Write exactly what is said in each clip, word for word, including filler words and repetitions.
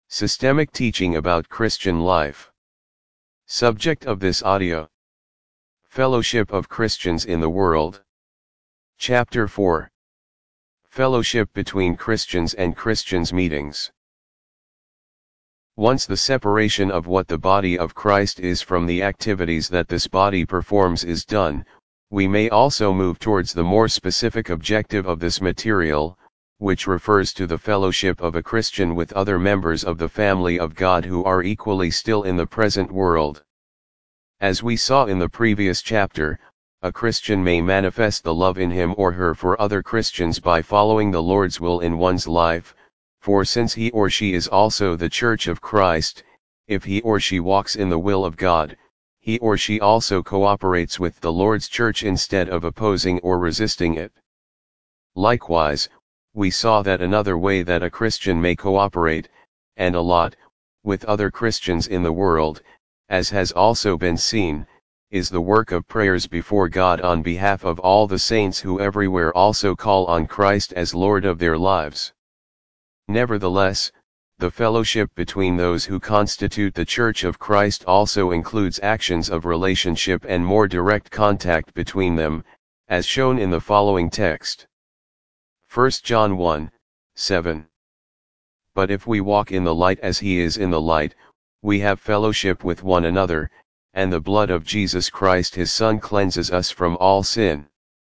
Systemic teaching about Christian life. Subject of this audio: Fellowship of Christians in the world. Chapter four. Fellowship between Christians and Christians meetings. Once the separation of what the body of Christ is from the activities that this body performs is done, we may also move towards the more specific objective of this material, which refers to the fellowship of a Christian with other members of the family of God who are equally still in the present world. As we saw in the previous chapter, a Christian may manifest the love in him or her for other Christians by following the Lord's will in one's life, for since he or she is also the Church of Christ, if he or she walks in the will of God, he or she also cooperates with the Lord's church instead of opposing or resisting it. Likewise, we saw that another way that a Christian may cooperate, and a lot, with other Christians in the world, as has also been seen, is the work of prayers before God on behalf of all the saints who everywhere also call on Christ as Lord of their lives. Nevertheless, the fellowship between those who constitute the Church of Christ also includes actions of relationship and more direct contact between them, as shown in the following text. First John one, seven. But if we walk in the light as he is in the light, we have fellowship with one another, and the blood of Jesus Christ his Son cleanses us from all sin.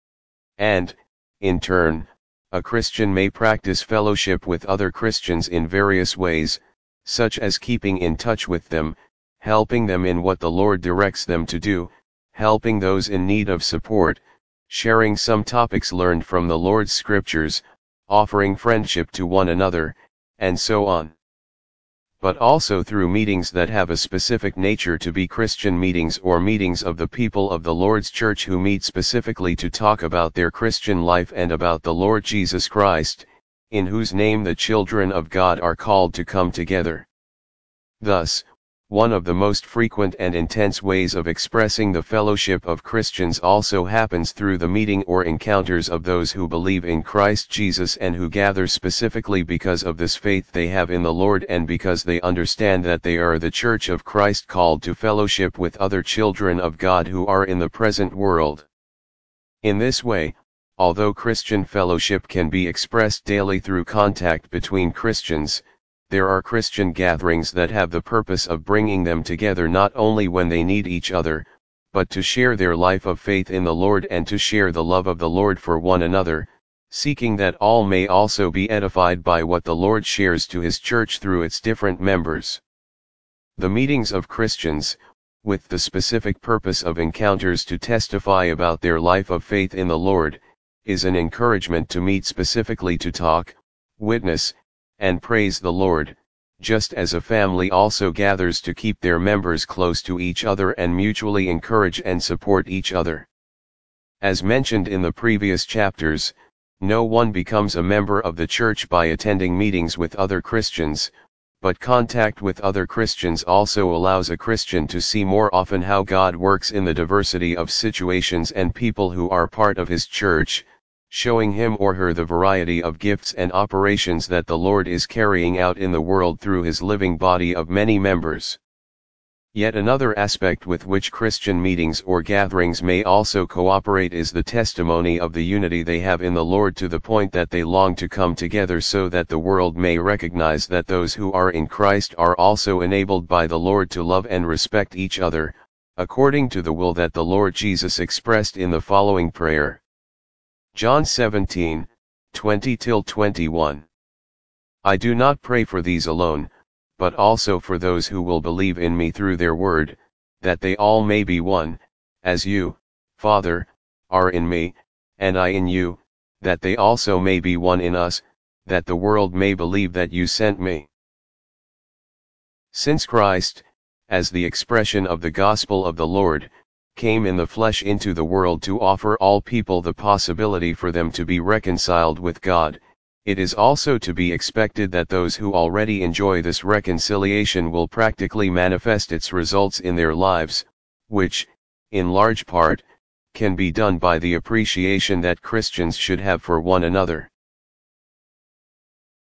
And, in turn, a Christian may practice fellowship with other Christians in various ways, such as keeping in touch with them, helping them in what the Lord directs them to do, helping those in need of support, sharing some topics learned from the Lord's scriptures, offering friendship to one another, and so on. But also through meetings that have a specific nature to be Christian meetings or meetings of the people of the Lord's church who meet specifically to talk about their Christian life and about the Lord Jesus Christ, in whose name the children of God are called to come together. Thus, one of the most frequent and intense ways of expressing the fellowship of Christians also happens through the meeting or encounters of those who believe in Christ Jesus and who gather specifically because of this faith they have in the Lord and because they understand that they are the Church of Christ called to fellowship with other children of God who are in the present world. In this way, although Christian fellowship can be expressed daily through contact between Christians, there are Christian gatherings that have the purpose of bringing them together not only when they need each other, but to share their life of faith in the Lord and to share the love of the Lord for one another, seeking that all may also be edified by what the Lord shares to his church through its different members. The meetings of Christians, with the specific purpose of encounters to testify about their life of faith in the Lord, is an encouragement to meet specifically to talk, witness, and praise the Lord, just as a family also gathers to keep their members close to each other and mutually encourage and support each other. As mentioned in the previous chapters, no one becomes a member of the church by attending meetings with other Christians, but contact with other Christians also allows a Christian to see more often how God works in the diversity of situations and people who are part of his church, showing him or her the variety of gifts and operations that the Lord is carrying out in the world through his living body of many members. Yet another aspect with which Christian meetings or gatherings may also cooperate is the testimony of the unity they have in the Lord to the point that they long to come together so that the world may recognize that those who are in Christ are also enabled by the Lord to love and respect each other, according to the will that the Lord Jesus expressed in the following prayer. John seventeen, twenty to twenty-one. I do not pray for these alone, but also for those who will believe in me through their word, that they all may be one, as you, Father, are in me, and I in you, that they also may be one in us, that the world may believe that you sent me. Since Christ, as the expression of the gospel of the Lord, came in the flesh into the world to offer all people the possibility for them to be reconciled with God, it is also to be expected that those who already enjoy this reconciliation will practically manifest its results in their lives, which, in large part, can be done by the appreciation that Christians should have for one another.